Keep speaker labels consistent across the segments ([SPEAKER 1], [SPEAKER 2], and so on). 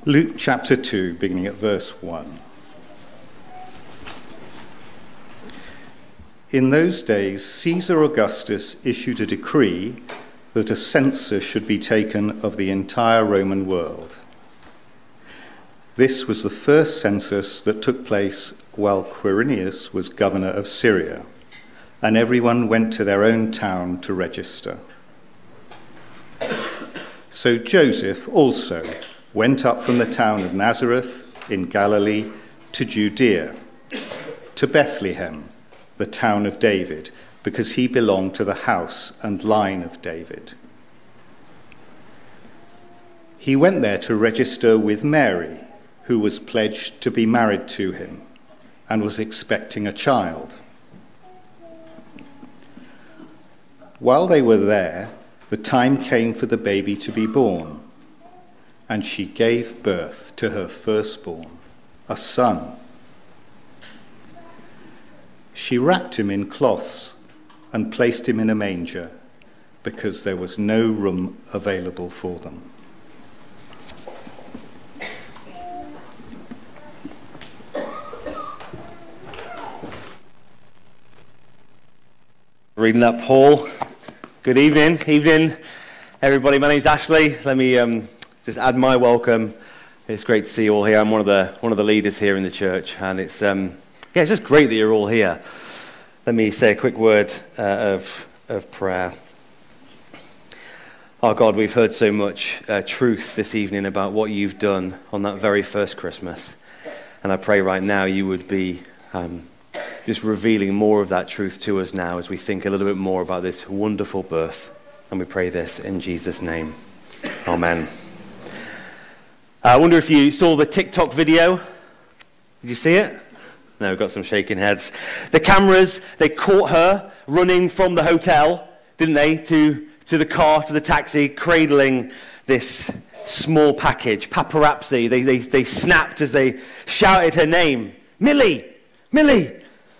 [SPEAKER 1] Luke chapter 2, beginning at verse 1. In those days, Caesar Augustus issued a decree that a census should be taken of the entire Roman world. This was the first census that took place while Quirinius was governor of Syria, and everyone went to their own town to register. So Joseph also went up from the town of Nazareth in Galilee to Judea, to Bethlehem, the town of David, because he belonged to the house and line of David. He went there to register with Mary, who was pledged to be married to him and was expecting a child. While they were there, the time came for the baby to be born, and she gave birth to her firstborn, a son. She wrapped him in cloths and placed him in a manger because there was no room available for them.
[SPEAKER 2] Reading that, Paul. Good evening. Evening, everybody. My name's Ashley. Let me just add my welcome. It's great to see you all here. I'm one of the leaders here in the church, and it's just great that you're all here. Let me say a quick word of prayer. Our God, we've heard so much truth this evening about what you've done on that very first Christmas, and I pray right now you would be just revealing more of that truth to us now as we think a little bit more about this wonderful birth. And we pray this in Jesus' name. Amen. I wonder if you saw the TikTok video. Did you see it? No, we've got some shaking heads. The cameras, they caught her running from the hotel, didn't they, to the car, to the taxi, cradling this small package. Paparazzi, they snapped as they shouted her name. Millie! Millie!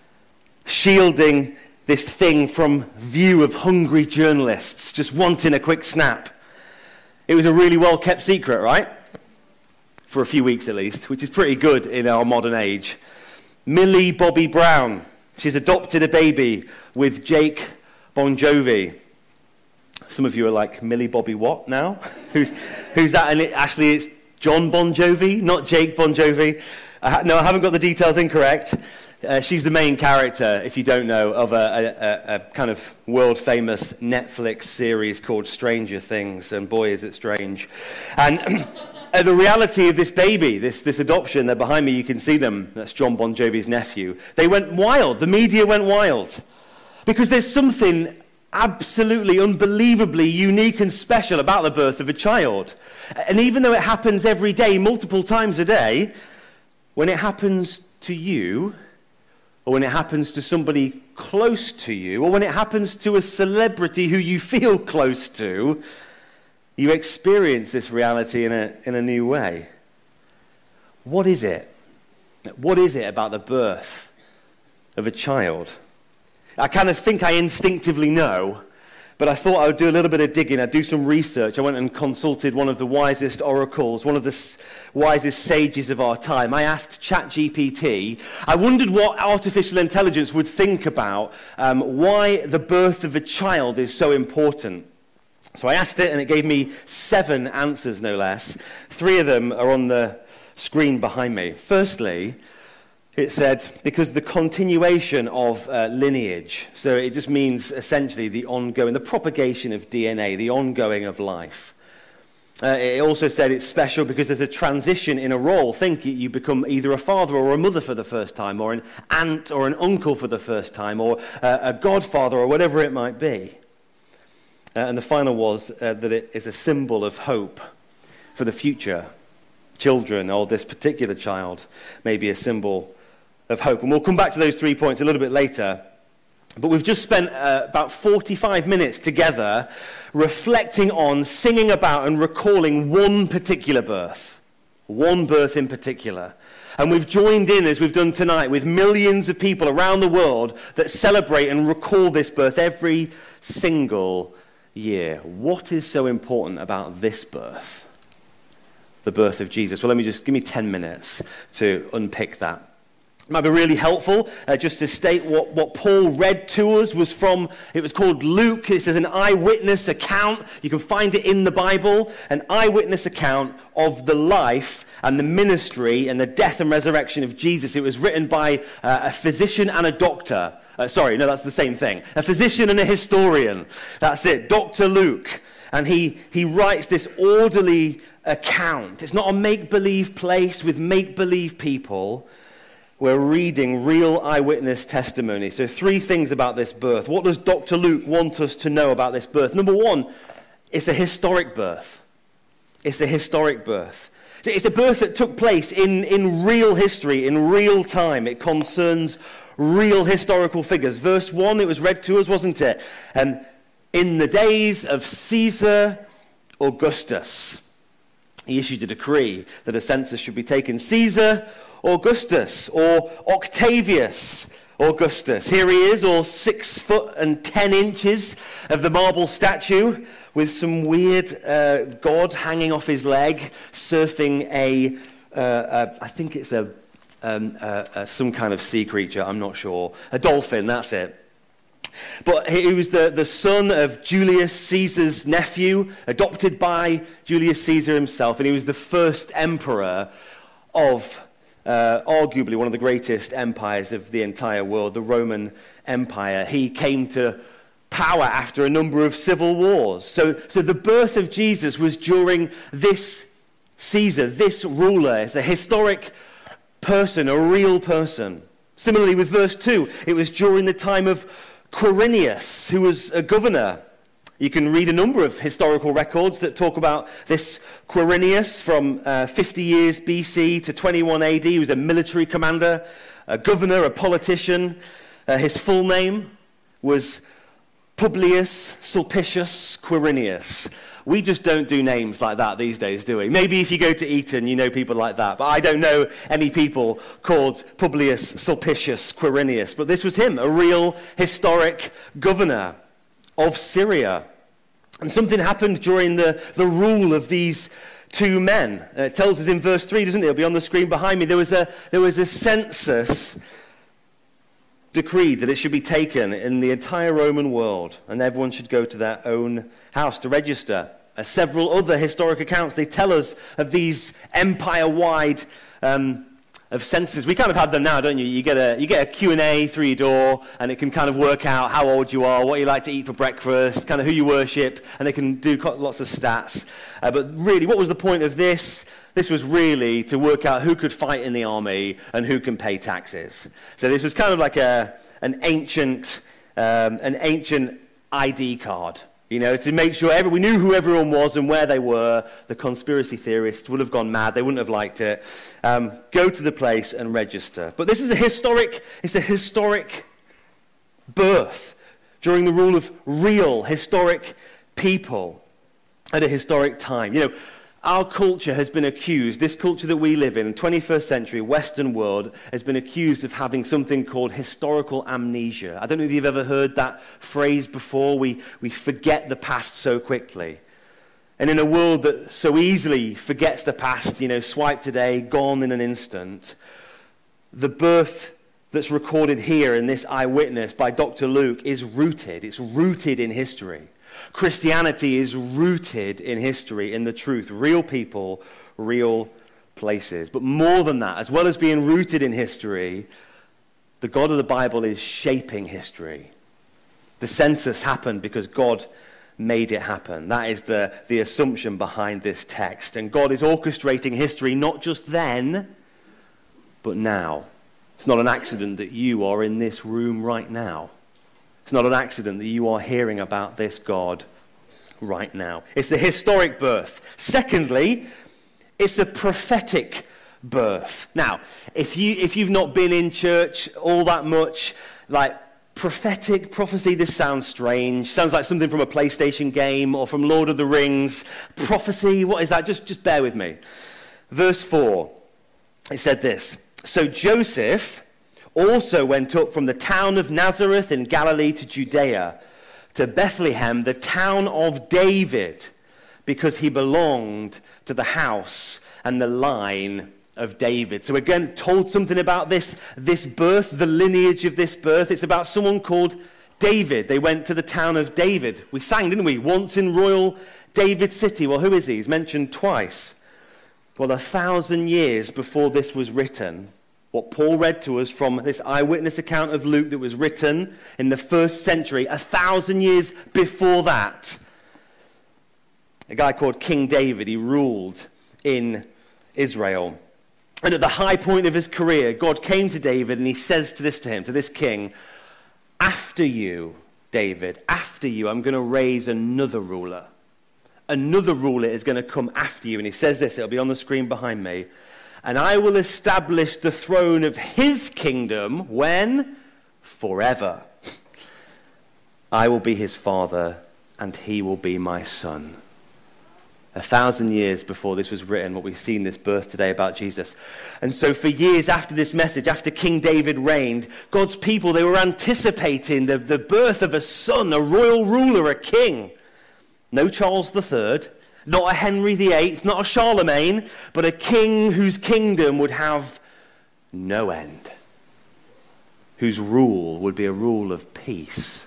[SPEAKER 2] Shielding this thing from view of hungry journalists, just wanting a quick snap. It was a really well-kept secret, right? For a few weeks at least, which is pretty good in our modern age. Millie Bobby Brown. She's adopted a baby with Jake Bon Jovi. Some of you are like, Millie Bobby what now? Who's that? And actually it's John Bon Jovi, not Jake Bon Jovi. No, I haven't got the details incorrect. She's the main character, if you don't know, of a kind of world-famous Netflix series called Stranger Things, and boy, is it strange. And the reality of this baby, this adoption, they're behind me, you can see them, that's John Bon Jovi's nephew. They went wild, the media went wild, because there's something absolutely, unbelievably unique and special about the birth of a child. And even though it happens every day, multiple times a day, when it happens to you, or when it happens to somebody close to you, or when it happens to a celebrity who you feel close to, you experience this reality in a new way. What is it? What is it about the birth of a child? I kind of think I instinctively know, but I thought I would do a little bit of digging. I'd do some research. I went and consulted one of the wisest oracles, one of the wisest sages of our time. I asked ChatGPT. I wondered what artificial intelligence would think about why the birth of a child is so important. So I asked it, and it gave me 7 answers, no less. 3 of them are on the screen behind me. Firstly, it said, because the continuation of lineage, so it just means essentially the propagation of DNA, the ongoing of life. It also said it's special because there's a transition in a role. Think you become either a father or a mother for the first time, or an aunt or an uncle for the first time, or a godfather or whatever it might be. And the final was that it is a symbol of hope for the future. Children, or this particular child, may be a symbol of hope. And we'll come back to those 3 points a little bit later. But we've just spent about 45 minutes together reflecting on, singing about and recalling one particular birth. One birth in particular. And we've joined in, as we've done tonight, with millions of people around the world that celebrate and recall this birth every single year. What is so important about this birth? the birth of Jesus? Well, give me 10 minutes to unpick that. It might be really helpful just to state what Paul read to us it was called Luke. This is an eyewitness account. You can find it in the Bible, an eyewitness account of the life and the ministry and the death and resurrection of Jesus. It was written by a physician and a doctor. That's the same thing. A physician and a historian. That's it, Dr. Luke. And he writes this orderly account. It's not a make-believe place with make-believe people. We're reading real eyewitness testimony. So 3 things about this birth. What does Dr. Luke want us to know about this birth? Number 1, it's a historic birth. It's a historic birth. It's a birth that took place in real history, in real time. It concerns real historical figures. Verse 1, it was read to us, wasn't it? In the days of Caesar Augustus, he issued a decree that a census should be taken. Caesar Augustus, or Octavius Augustus. Here he is, all 6 foot and 10 inches of the marble statue, with some weird god hanging off his leg, surfing I think it's some kind of sea creature, I'm not sure. A dolphin, that's it. But he was the son of Julius Caesar's nephew, adopted by Julius Caesar himself, and he was the first emperor of arguably one of the greatest empires of the entire world, the Roman Empire. He came to power after a number of civil wars. So the birth of Jesus was during this Caesar, this ruler. It's a historic person, a real person. Similarly with verse 2, it was during the time of Quirinius, who was a governor. You can read a number of historical records that talk about this Quirinius from 50 years BC to 21 AD. He was a military commander, a governor, a politician. His full name was Publius Sulpicius Quirinius. We just don't do names like that these days, do we? Maybe if you go to Eton, you know people like that. But I don't know any people called Publius Sulpicius Quirinius. But this was him, a real historic governor of Syria. And something happened during the rule of these 2 men. It tells us in verse 3, doesn't it? It'll be on the screen behind me. There was a census decreed that it should be taken in the entire Roman world, and everyone should go to their own house to register. Several other historic accounts, they tell us of these empire-wide of censuses. We kind of have them now, don't you? You get a Q&A through your door, and it can kind of work out how old you are, what you like to eat for breakfast, kind of who you worship, and they can do lots of stats. But really, what was the point of this? This was really to work out who could fight in the army and who can pay taxes. So this was kind of like an ancient ID card. You know, to make sure we knew who everyone was and where they were. The conspiracy theorists would have gone mad. They wouldn't have liked it. Go to the place and register. But this is a historic birth during the rule of real historic people at a historic time. You know, our culture has been accused, this culture that we live in 21st century Western world, has been accused of having something called historical amnesia. I don't know if you've ever heard that phrase before. We forget the past so quickly. And in a world that so easily forgets the past, swipe today, gone in an instant, the birth that's recorded here in this eyewitness by Dr. Luke is rooted. It's rooted in history. Christianity is rooted in history, in the truth. Real people, real places. But more than that, as well as being rooted in history, the God of the Bible is shaping history. The census happened because God made it happen. That is the assumption behind this text. And God is orchestrating history not just then, but now. It's not an accident that you are in this room right now. It's not an accident that you are hearing about this God right now. It's a historic birth. Secondly, it's a prophetic birth. Now, if you've not been in church all that much, like prophecy, this sounds strange. Sounds like something from a PlayStation game or from Lord of the Rings. Prophecy, what is that? Just bear with me. Verse 4, it said this. So Joseph also went up from the town of Nazareth in Galilee to Judea, to Bethlehem, the town of David, because he belonged to the house and the line of David. So again, told something about this birth, the lineage of this birth. It's about someone called David. They went to the town of David. We sang, didn't we? Once in royal David city. Well, who is he? He's mentioned twice. Well, 1,000 years before this was written, what Paul read to us from this eyewitness account of Luke that was written in the 1st century, 1,000 years before that, a guy called King David, he ruled in Israel. And at the high point of his career, God came to David and he says to this king, after you, David, after you, I'm going to raise another ruler. Another ruler is going to come after you. And he says this, it'll be on the screen behind me. And I will establish the throne of his kingdom when? Forever. I will be his father and he will be my son. 1,000 years before this was written, what we've seen this birth today about Jesus. And so for years after this message, after King David reigned, God's people, they were anticipating the birth of a son, a royal ruler, a king. No Charles III, not a Henry VIII, not a Charlemagne, but a king whose kingdom would have no end, whose rule would be a rule of peace.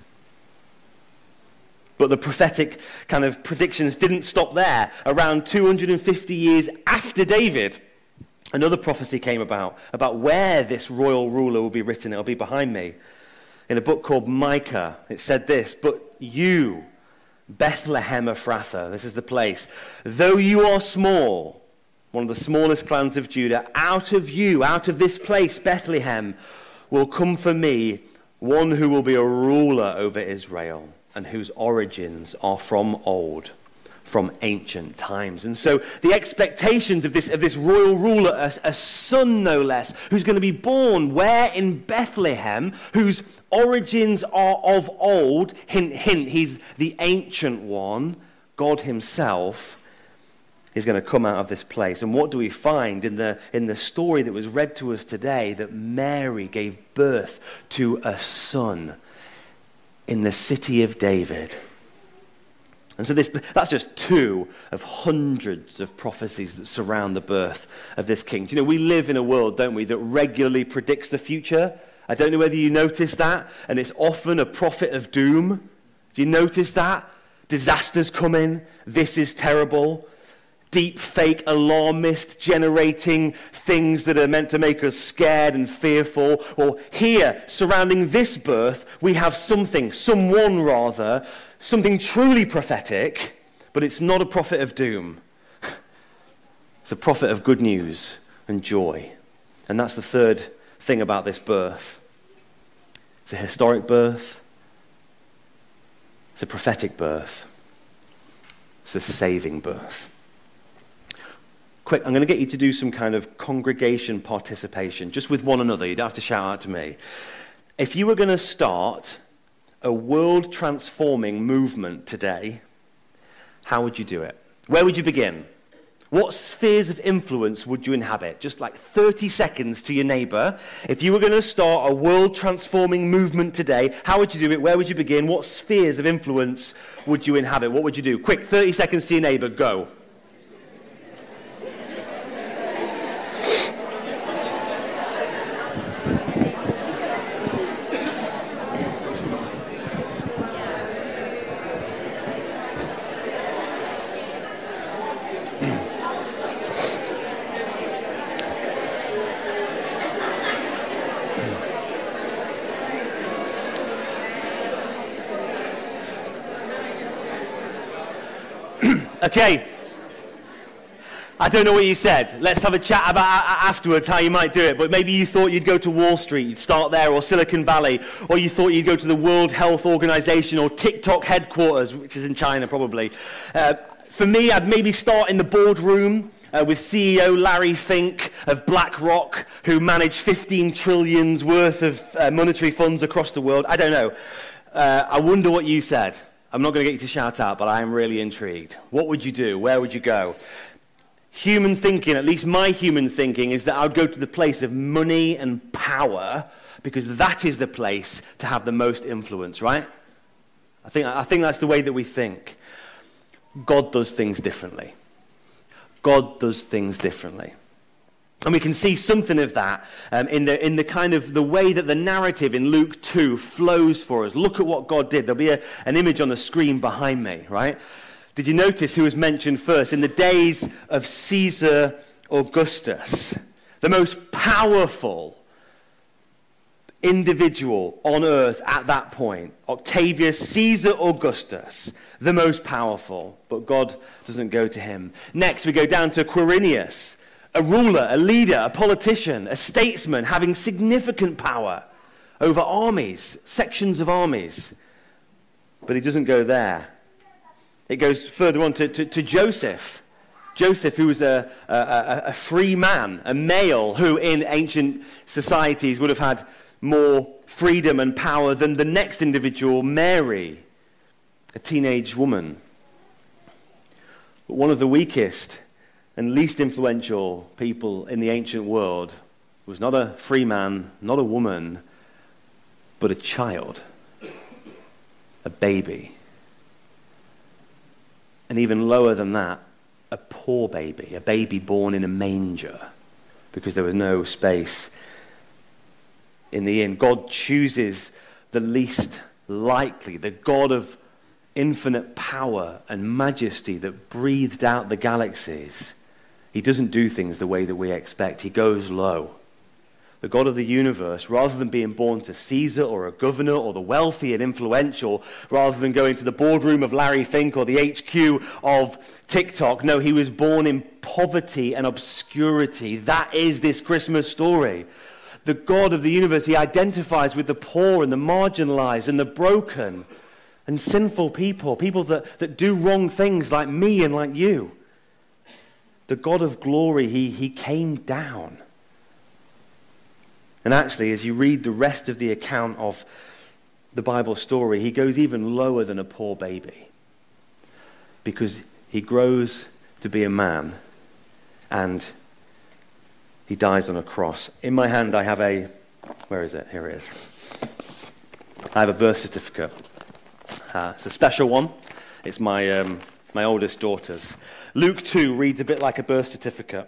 [SPEAKER 2] But the prophetic kind of predictions didn't stop there. Around 250 years after David, another prophecy came about where this royal ruler will be written. It'll be behind me. In a book called Micah, it said this, but you, Bethlehem Ephrathah, this is the place, though you are small, one of the smallest clans of Judah, out of you, out of this place, Bethlehem, will come for me one who will be a ruler over Israel, and whose origins are from old, from ancient times. And so the expectations of this royal ruler, a son no less, who's going to be born where? In Bethlehem, whose origins are of old, hint, hint, he's the ancient one, God himself, is going to come out of this place. And what do we find in the story that was read to us today? That Mary gave birth to a son in the city of David. And so that's just two of hundreds of prophecies that surround the birth of this king. Do you know, we live in a world, don't we, that regularly predicts the future. I don't know whether you notice that, and it's often a prophet of doom. Do you notice that? Disasters coming, this is terrible. Deep fake alarmist generating things that are meant to make us scared and fearful. Or here, surrounding this birth, we have someone truly prophetic, but it's not a prophet of doom. It's a prophet of good news and joy. And that's the third thing about this birth. It's a historic birth. It's a prophetic birth. It's a saving birth. Quick, I'm going to get you to do some kind of congregation participation, just with one another. You don't have to shout out to me. If you were going to start a world-transforming movement today, how would you do it? Where would you begin? What spheres of influence would you inhabit? Just like 30 seconds to your neighbor. If you were going to start a world-transforming movement today, how would you do it? Where would you begin? What spheres of influence would you inhabit? What would you do? Quick, 30 seconds to your neighbor. Go. Okay, I don't know what you said. Let's have a chat about afterwards how you might do it. But maybe you thought you'd go to Wall Street, you'd start there, or Silicon Valley, or you thought you'd go to the World Health Organization or TikTok headquarters, which is in China probably. For me, I'd maybe start in the boardroom with CEO Larry Fink of BlackRock, who manage 15 trillion worth of monetary funds across the world. I don't know. I wonder what you said. I'm not going to get you to shout out, but I am really intrigued. What would you do? Where would you go? Human thinking, at least my human thinking, is that I would go to the place of money and power because that is the place to have the most influence, right? I think that's the way that we think. God does things differently. God does things differently. And we can see something of that in the kind of the way that the narrative in Luke 2 flows for us. Look at what God did. There'll be an image on the screen behind me, right? Did you notice who was mentioned first? In the days of Caesar Augustus, the most powerful individual on earth at that point, Octavius Caesar Augustus, the most powerful, but God doesn't go to him. Next, we go down to Quirinius, a ruler, a leader, a politician, a statesman having significant power over armies, sections of armies. But he doesn't go there. It goes further on to Joseph. Joseph, who was a free man, a male, who in ancient societies would have had more freedom and power than the next individual, Mary, a teenage woman. But one of the weakest and least influential people in the ancient world was not a free man, not a woman, but a child, a baby. And even lower than that, a poor baby, a baby born in a manger, because there was no space in the inn. God chooses the least likely, the God of infinite power and majesty that breathed out the galaxies. He doesn't do things the way that we expect. He goes low. The God of the universe, rather than being born to Caesar or a governor or the wealthy and influential, rather than going to the boardroom of Larry Fink or the HQ of TikTok, no, he was born in poverty and obscurity. That is this Christmas story. The God of the universe, he identifies with the poor and the marginalized and the broken and sinful people that do wrong things like me and like you. The God of glory, he came down. And actually, as you read the rest of the account of the Bible story, he goes even lower than a poor baby, because he grows to be a man and he dies on a cross. In my hand, I have where is it? Here it is. I have a birth certificate. It's a special one. It's my oldest daughter's. Luke 2 reads a bit like a birth certificate.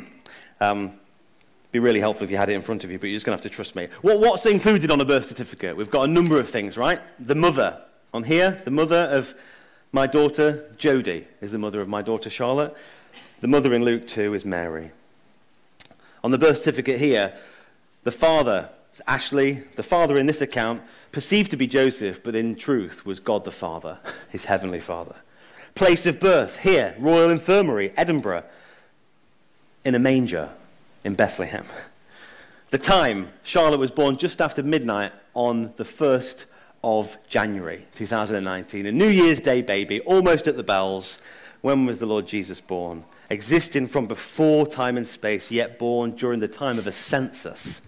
[SPEAKER 2] Be really helpful if you had it in front of you, but you're just going to have to trust me. What's included on a birth certificate? We've got a number of things, right? The mother. On here, the mother of my daughter, Jodie, is the mother of my daughter, Charlotte. The mother in Luke 2 is Mary. On the birth certificate here, the father, Ashley, the father in this account, perceived to be Joseph, but in truth was God the Father, his heavenly Father. Place of birth, here, Royal Infirmary, Edinburgh, in a manger in Bethlehem. The time, Charlotte was born just after midnight on the 1st of January 2019, a New Year's Day baby, almost at the bells. When was the Lord Jesus born? Existing from before time and space, yet born during the time of a census.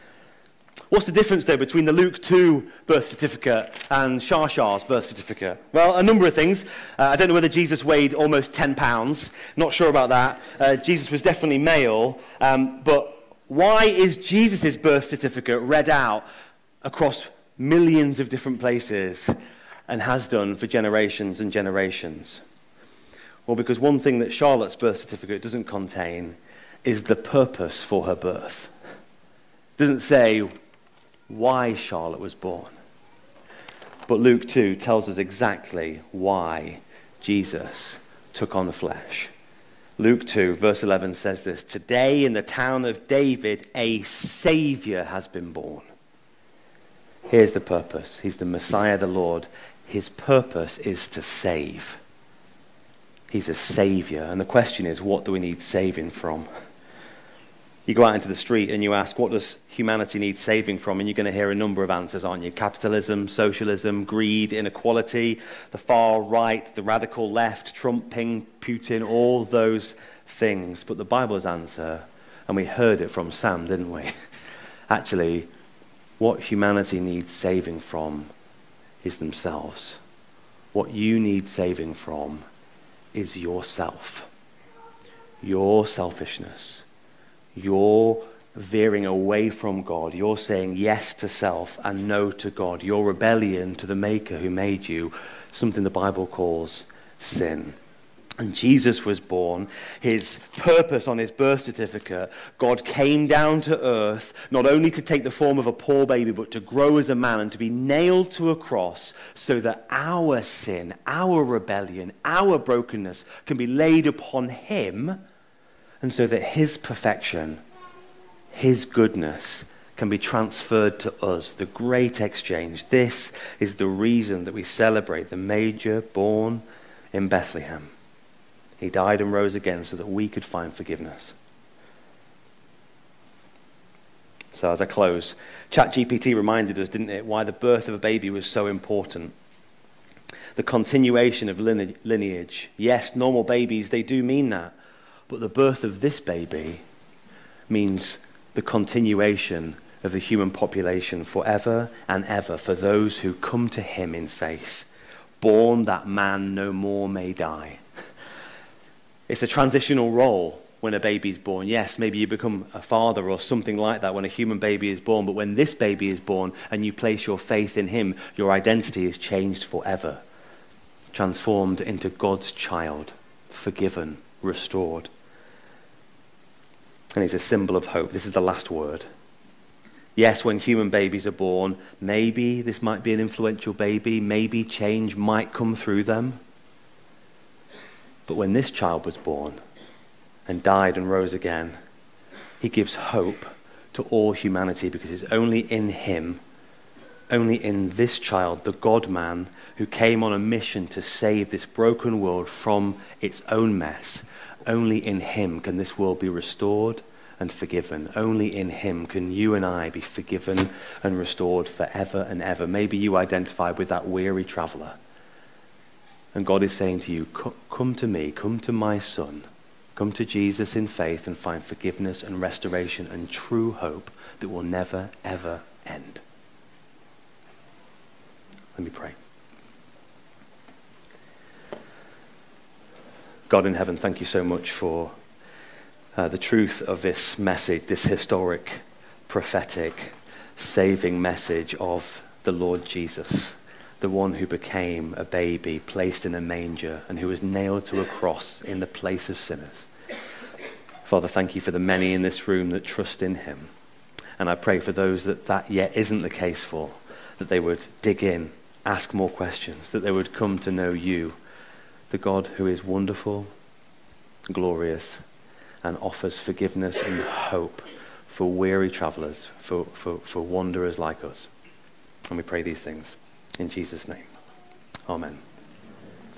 [SPEAKER 2] What's the difference, though, between the Luke 2 birth certificate and Shashar's birth certificate? Well, a number of things. I don't know whether Jesus weighed almost 10 pounds. Not sure about that. Jesus was definitely male. But why is Jesus' birth certificate read out across millions of different places and has done for generations and generations? Well, because one thing that Charlotte's birth certificate doesn't contain is the purpose for her birth. It doesn't say why Charlotte was born. But Luke 2 tells us exactly why Jesus took on the flesh. Luke 2, verse 11 says this: "Today in the town of David, a Savior has been born." Here's the purpose. He's the Messiah, the Lord. His purpose is to save. He's a Savior. And the question is, what do we need saving from? You go out into the street and you ask, what does humanity need saving from? And you're going to hear a number of answers, aren't you? Capitalism, socialism, greed, inequality, the far right, the radical left, Trump, Ping, Putin, all those things. But the Bible's answer, and we heard it from Sam, didn't we? Actually, what humanity needs saving from is themselves. What you need saving from is yourself. Your selfishness. You're veering away from God. You're saying yes to self and no to God. Your rebellion to the Maker who made you, something the Bible calls sin. and Jesus was born, his purpose on his birth certificate, God came down to earth not only to take the form of a poor baby, but to grow as a man and to be nailed to a cross so that our sin, our rebellion, our brokenness can be laid upon him, and so that his perfection, his goodness can be transferred to us, the great exchange. This is the reason that we celebrate the manger born in Bethlehem. He died and rose again so that we could find forgiveness. So as I close, ChatGPT reminded us, didn't it, why the birth of a baby was so important. The continuation of lineage. Yes, normal babies, they do mean that. But the birth of this baby means the continuation of the human population forever and ever for those who come to him in faith. Born that man no more may die. It's a transitional role when a baby is born. Yes, maybe you become a father or something like that when a human baby is born, but when this baby is born and you place your faith in him, your identity is changed forever, transformed into God's child, forgiven, restored. And it's a symbol of hope. This is the last word. Yes, when human babies are born, maybe this might be an influential baby, maybe change might come through them. But when this child was born and died and rose again, he gives hope to all humanity, because it's only in him, only in this child, the God-man, who came on a mission to save this broken world from its own mess. Only in him can this world be restored and forgiven. Only in him can you and I be forgiven and restored forever and ever. Maybe you identify with that weary traveler. And God is saying to you, come to me, come to my son, come to Jesus in faith and find forgiveness and restoration and true hope that will never, ever end. Let me pray. God in heaven, thank you so much for the truth of this message, this historic, prophetic, saving message of the Lord Jesus, the one who became a baby placed in a manger and who was nailed to a cross in the place of sinners. Father, thank you for the many in this room that trust in him. And I pray for those that yet isn't the case for, that they would dig in, ask more questions, that they would come to know you, the God who is wonderful, glorious, and offers forgiveness and hope for weary travelers, for wanderers like us. And we pray these things in Jesus' name. Amen.